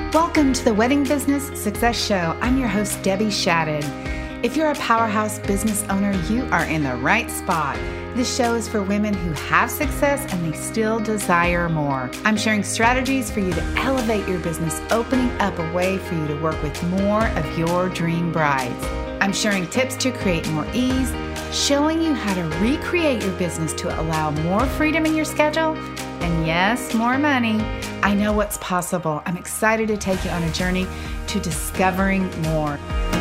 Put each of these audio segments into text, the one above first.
Welcome to the Wedding Business Success Show. I'm your host, Debbie Shadid. If you're a powerhouse business owner, you are in the right spot. This show is for women who have success and they still desire more. I'm sharing strategies for you to elevate your business, opening up a way for you to work with more of your dream brides. I'm sharing tips to create more ease, showing you how to recreate your business to allow more freedom in your schedule, and yes, more money. I know what's possible. I'm excited to take you on a journey to discovering more.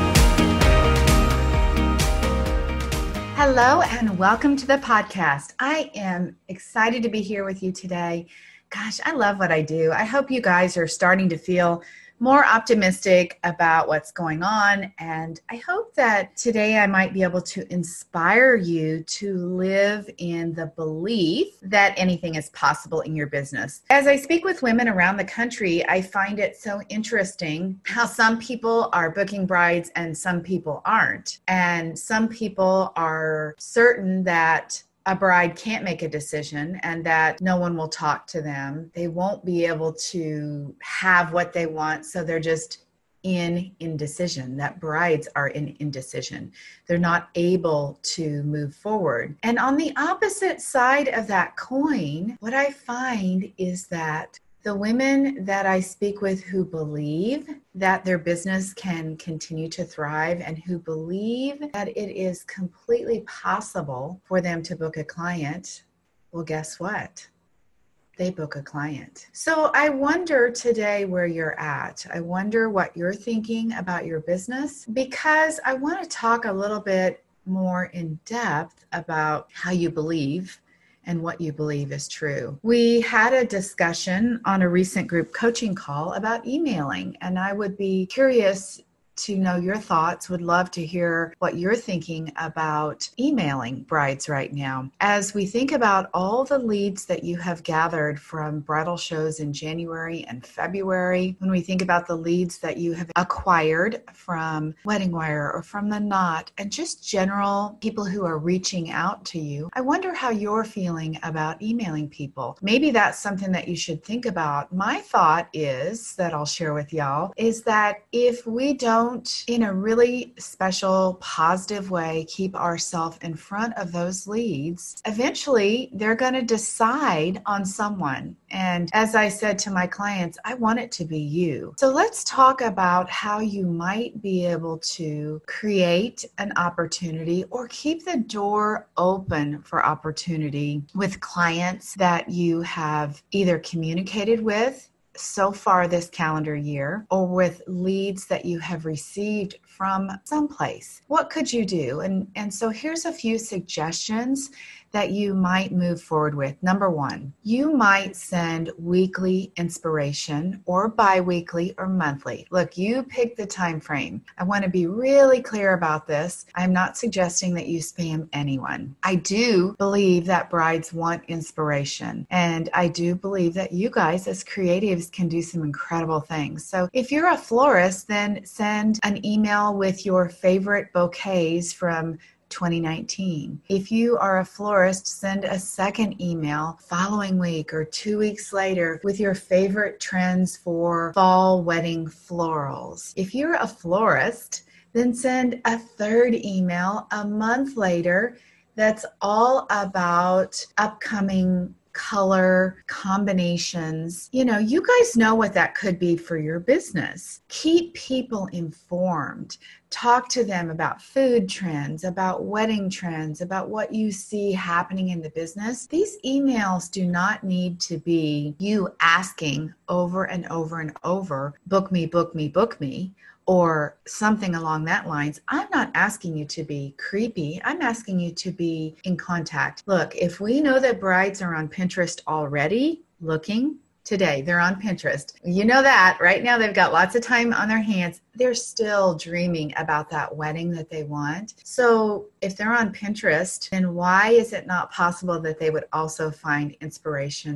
Hello and welcome to the podcast. I am excited to be here with you today. Gosh, I love what I do. I hope you guys are starting to feel more optimistic about what's going on. And I hope that today I might be able to inspire you to live in the belief that anything is possible in your business. As I speak with women around the country, I find it so interesting how some people are booking brides and some people aren't. And some people are certain that a bride can't make a decision and that no one will talk to them. They won't be able to have what they want, so they're just in indecision. That brides are in indecision. They're not able to move forward. And on the opposite side of that coin, what I find is that the women that I speak with who believe that their business can continue to thrive and who believe that it is completely possible for them to book a client, well, guess what? They book a client. So I wonder today where you're at. I wonder what you're thinking about your business, because I want to talk a little bit more in depth about how you believe and what you believe is true. We had a discussion on a recent group coaching call about emailing, and I would be curious to know your thoughts, would love to hear what you're thinking about emailing brides right now. As we think about all the leads that you have gathered from bridal shows in January and February, when we think about the leads that you have acquired from Wedding Wire or from The Knot, and just general people who are reaching out to you, I wonder how you're feeling about emailing people. Maybe that's something that you should think about. My thought is, that I'll share with y'all, is that if we don't in a really special, positive way, keep ourselves in front of those leads, eventually they're going to decide on someone. And as I said to my clients, I want it to be you. So let's talk about how you might be able to create an opportunity or keep the door open for opportunity with clients that you have either communicated with so far this calendar year, or with leads that you have received from someplace. What could you do? And so here's a few suggestions that you might move forward with. Number one, you might send weekly inspiration or bi-weekly or monthly. Look, you pick the time frame. I want to be really clear about this. I'm not suggesting that you spam anyone. I do believe that brides want inspiration, and I do believe that you guys as creatives can do some incredible things. So if you're a florist, then send an email with your favorite bouquets from 2019. If you are a florist, send a second email following week or 2 weeks later with your favorite trends for fall wedding florals. If you're a florist, then send a third email a month later that's all about upcoming color combinations. You know, you guys know what that could be for your business. Keep people informed. Talk to them about food trends, about wedding trends, about what you see happening in the business. These emails do not need to be you asking over and over and over, book me, book me, book me, or something along that lines. I'm not asking you to be creepy. I'm asking you to be in contact. Look, if we know that brides are on Pinterest already looking today, they're on Pinterest. You know that right now they've got lots of time on their hands. They're still dreaming about that wedding that they want. So if they're on Pinterest, then why is it not possible that they would also find inspiration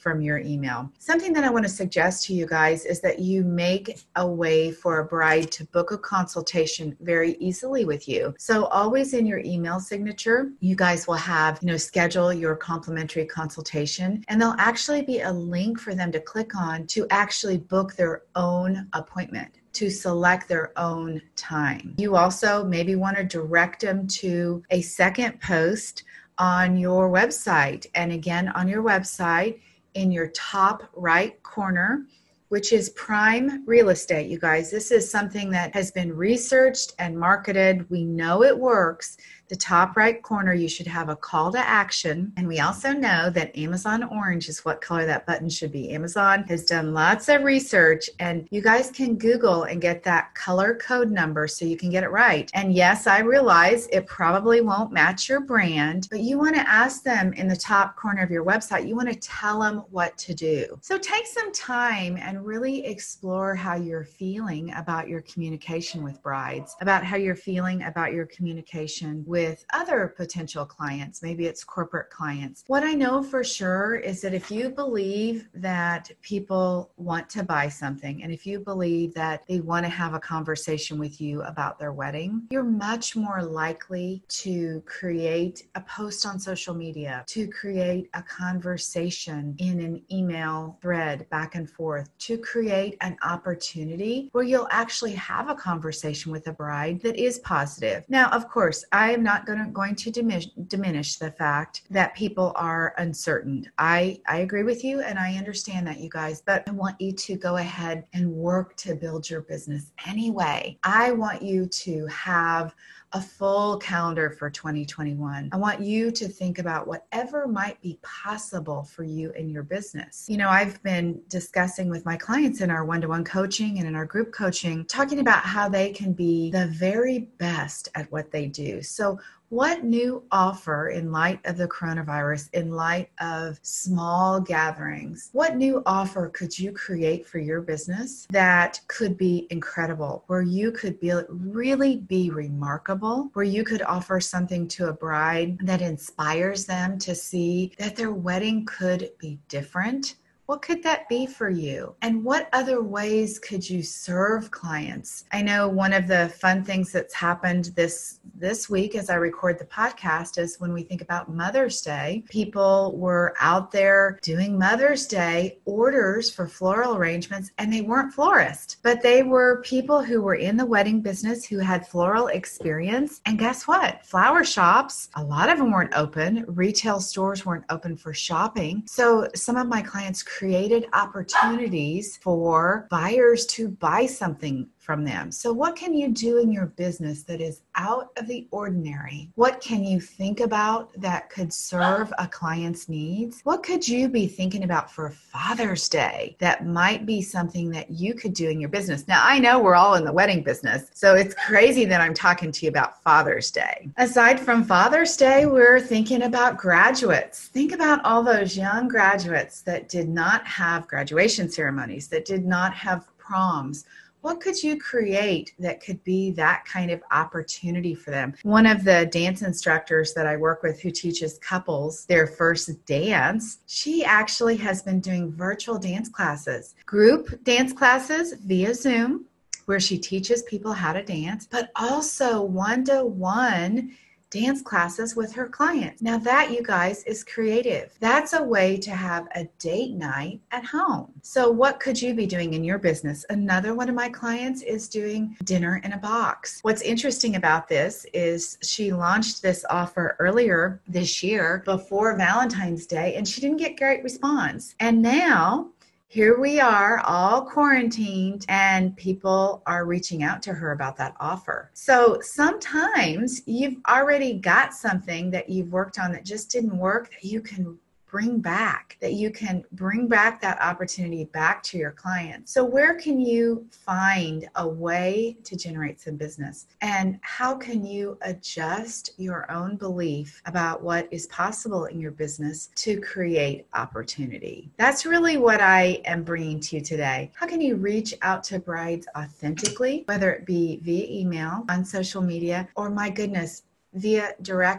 from your email. Something that I want to suggest to you guys is that you make a way for a bride to book a consultation very easily with you. So always in your email signature, you guys will have, schedule your complimentary consultation, and there'll actually be a link for them to click on to actually book their own appointment, to select their own time. You also maybe want to direct them to a second post on your website. And again, on your website, in your top right corner, which is prime real estate, you guys. This is something that has been researched and marketed. We know it works. The top right corner, you should have a call to action. And we also know that Amazon Orange is what color that button should be. Amazon has done lots of research, and you guys can Google and get that color code number so you can get it right. And yes, I realize it probably won't match your brand, but you want to ask them in the top corner of your website, you want to tell them what to do. So take some time and really explore how you're feeling about your communication with brides, about how you're feeling about your communication with other potential clients. Maybe it's corporate clients. What I know for sure is that if you believe that people want to buy something, and if you believe that they want to have a conversation with you about their wedding, you're much more likely to create a post on social media, to create a conversation in an email thread back and forth, to create an opportunity where you'll actually have a conversation with a bride that is positive. Now, of course, I am not going to diminish the fact that people are uncertain. I agree with you, and I understand that, you guys, but I want you to go ahead and work to build your business anyway. I want you to have a full calendar for 2021. I want you to think about whatever might be possible for you in your business. I've been discussing with my clients in our one-to-one coaching and in our group coaching, talking about how they can be the very best at what they do. So what new offer in light of the coronavirus, in light of small gatherings, what new offer could you create for your business that could be incredible, where you could really be remarkable, where you could offer something to a bride that inspires them to see that their wedding could be different? What could that be for you? And what other ways could you serve clients? I know one of the fun things that's happened this week as I record the podcast is when we think about Mother's Day, people were out there doing Mother's Day orders for floral arrangements, and they weren't florists, but they were people who were in the wedding business who had floral experience. And guess what? Flower shops, a lot of them weren't open. Retail stores weren't open for shopping. So some of my clients created opportunities for buyers to buy something from them. So what can you do in your business that is out of the ordinary? What can you think about that could serve a client's needs? What could you be thinking about for Father's Day that might be something that you could do in your business? Now, I know we're all in the wedding business, so it's crazy that I'm talking to you about Father's Day. Aside from Father's Day, we're thinking about graduates. Think about all those young graduates that did not have graduation ceremonies, that did not have proms. What could you create that could be that kind of opportunity for them? One of the dance instructors that I work with who teaches couples their first dance, she actually has been doing virtual dance classes, group dance classes via Zoom, where she teaches people how to dance, but also one-to-one dance classes with her clients. Now that, you guys, is creative. That's a way to have a date night at home. So what could you be doing in your business? Another one of my clients is doing dinner in a box. What's interesting about this is she launched this offer earlier this year before Valentine's Day, and she didn't get great response. And now here we are, all quarantined, and people are reaching out to her about that offer. So sometimes you've already got something that you've worked on that just didn't work that you can bring back, that you can bring back that opportunity back to your clients. So where can you find a way to generate some business? And how can you adjust your own belief about what is possible in your business to create opportunity? That's really what I am bringing to you today. How can you reach out to brides authentically, whether it be via email, on social media, or my goodness, via direct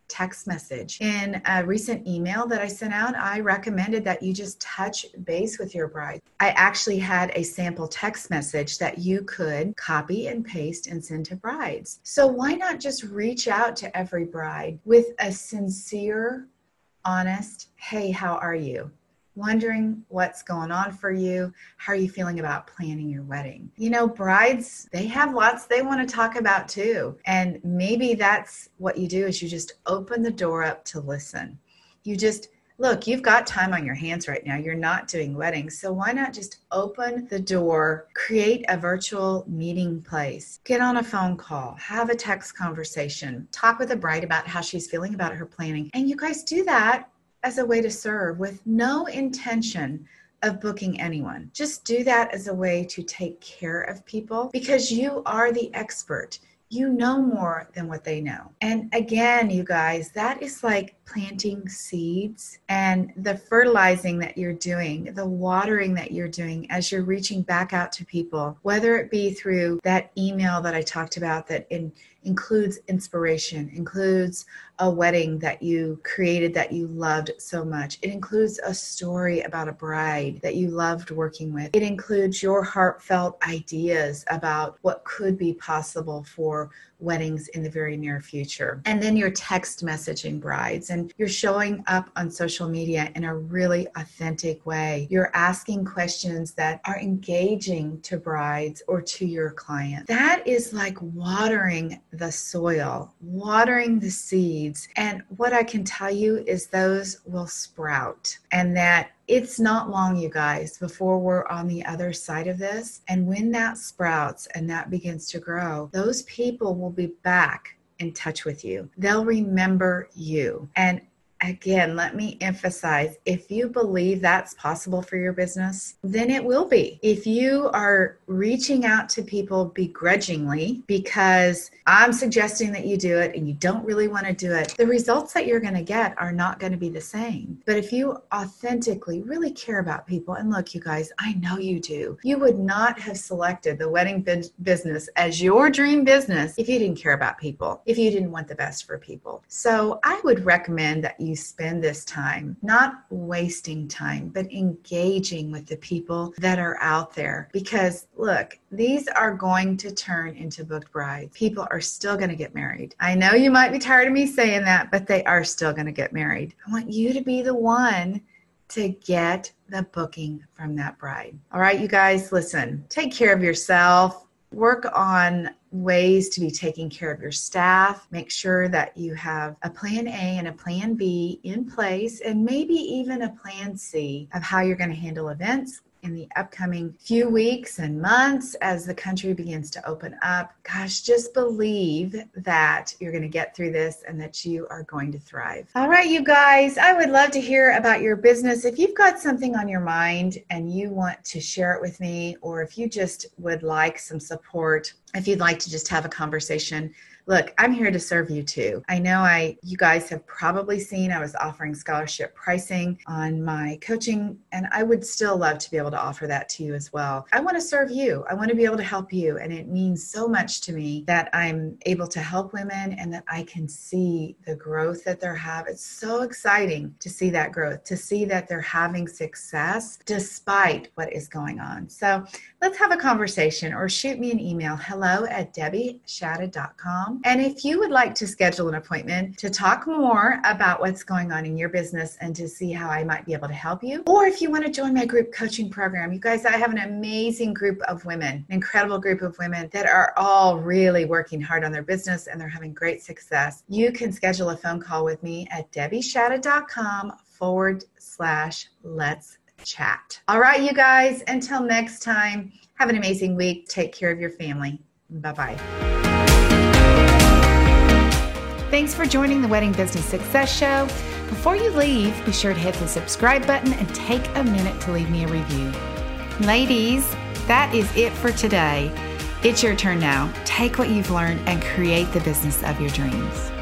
text message. In a recent email that I sent out, I recommended that you just touch base with your bride. I actually had a sample text message that you could copy and paste and send to brides. So why not just reach out to every bride with a sincere, honest, hey, how are you? Wondering what's going on for you. How are you feeling about planning your wedding? You know, brides, they have lots they want to talk about too. And maybe that's what you do is you just open the door up to listen. You just, look, you've got time on your hands right now. You're not doing weddings. So why not just open the door, create a virtual meeting place, get on a phone call, have a text conversation, talk with a bride about how she's feeling about her planning. And you guys do that as a way to serve with no intention of booking anyone. Just do that as a way to take care of people because you are the expert. You know more than what they know. And again, you guys, that is like planting seeds and the fertilizing that you're doing, the watering that you're doing as you're reaching back out to people, whether it be through that email that I talked about that includes inspiration, includes a wedding that you created that you loved so much. It includes a story about a bride that you loved working with. It includes your heartfelt ideas about what could be possible for weddings in the very near future. And then you're text messaging brides and you're showing up on social media in a really authentic way. You're asking questions that are engaging to brides or to your client. That is like watering the soil, watering the seeds. And what I can tell you is those will sprout and that it's not long, you guys, before we're on the other side of this. And when that sprouts and that begins to grow, those people will be back in touch with you. They'll remember you. And again, let me emphasize, if you believe that's possible for your business, then it will be. If you are reaching out to people begrudgingly because I'm suggesting that you do it and you don't really want to do it, the results that you're going to get are not going to be the same. But if you authentically really care about people, and look, you guys, I know you do, you would not have selected the wedding business as your dream business if you didn't care about people, if you didn't want the best for people. So I would recommend that you spend this time, not wasting time, but engaging with the people that are out there. Because look, these are going to turn into booked brides. People are still going to get married. I know you might be tired of me saying that, but they are still going to get married. I want you to be the one to get the booking from that bride. All right, you guys, listen, take care of yourself. Work on ways to be taking care of your staff. Make sure that you have a plan A and a plan B in place, and maybe even a plan C of how you're going to handle events in the upcoming few weeks and months as the country begins to open up. Gosh, just believe that you're going to get through this and that you are going to thrive. All right, you guys, I would love to hear about your business. If you've got something on your mind and you want to share it with me, or if you just would like some support, if you'd like to just have a conversation, look, I'm here to serve you too. I know you guys have probably seen I was offering scholarship pricing on my coaching, and I would still love to be able to offer that to you as well. I want to serve you. I want to be able to help you. And it means so much to me that I'm able to help women and that I can see the growth that they're having. It's so exciting to see that growth, to see that they're having success despite what is going on. So let's have a conversation or shoot me an email, hello@debbieshadid.com. And if you would like to schedule an appointment to talk more about what's going on in your business and to see how I might be able to help you, or if you want to join my group coaching program, you guys, I have an amazing group of women, an incredible group of women that are all really working hard on their business and they're having great success. You can schedule a phone call with me at debbieshadid.com/let's chat. All right, you guys, until next time, have an amazing week. Take care of your family. Bye-bye. Thanks for joining the Wedding Business Success Show. Before you leave, be sure to hit the subscribe button and take a minute to leave me a review. Ladies, that is it for today. It's your turn now. Take what you've learned and create the business of your dreams.